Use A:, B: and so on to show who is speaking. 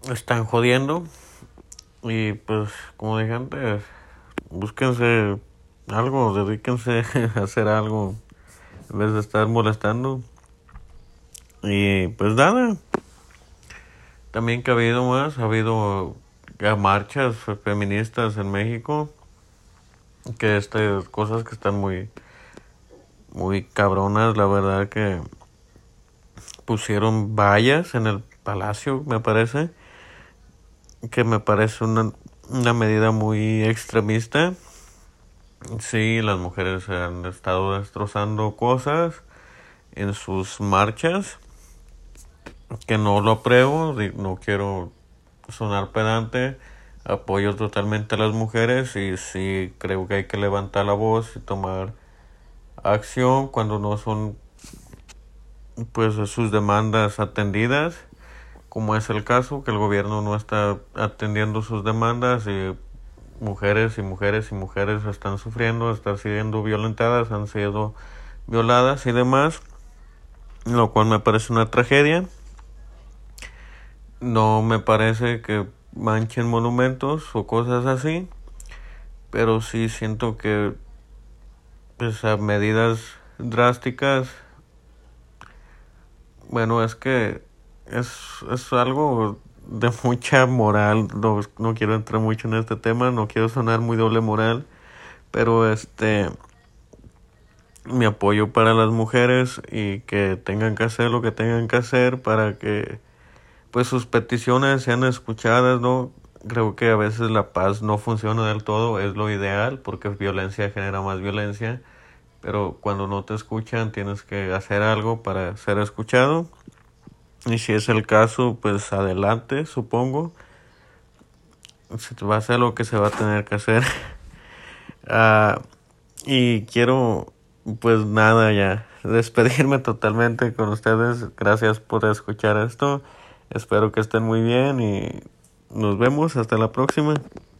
A: están jodiendo. Y pues, como dije antes, búsquense algo, dedíquense a hacer algo en vez de estar molestando. Y pues nada, también que ha habido ya marchas feministas en México, que cosas que están muy cabronas, la verdad que pusieron vallas en el palacio, me parece, que me parece una medida muy extremista. Sí, las mujeres han estado destrozando cosas en sus marchas, que no lo apruebo, no quiero sonar pedante, apoyo totalmente a las mujeres y sí creo que hay que levantar la voz y tomar acción cuando no son pues sus demandas atendidas, como es el caso que el gobierno no está atendiendo sus demandas y mujeres y mujeres y mujeres están sufriendo, están siendo violentadas, han sido violadas y demás, lo cual me parece una tragedia. No me parece que manchen monumentos o cosas así, pero sí siento que pues, a medidas drásticas, bueno, es que es algo de mucha moral, no quiero entrar mucho en este tema, no quiero sonar muy doble moral, pero mi apoyo para las mujeres y que tengan que hacer lo que tengan que hacer para que pues sus peticiones sean escuchadas, ¿no? Creo que a veces la paz no funciona del todo, es lo ideal, porque violencia genera más violencia, pero cuando no te escuchan tienes que hacer algo para ser escuchado, y si es el caso, pues adelante, supongo, se va a hacer lo que se va a tener que hacer. Ah, y quiero, pues nada, ya, despedirme totalmente con ustedes, gracias por escuchar esto, espero que estén muy bien y nos vemos hasta la próxima.